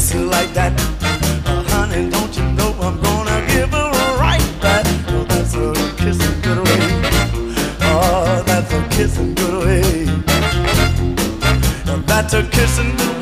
kiss her like that. Honey, don't you know I'm gonna give her right back. Oh, that's a kissing good way. Oh, that's a kissing good way. That's a kissing good way.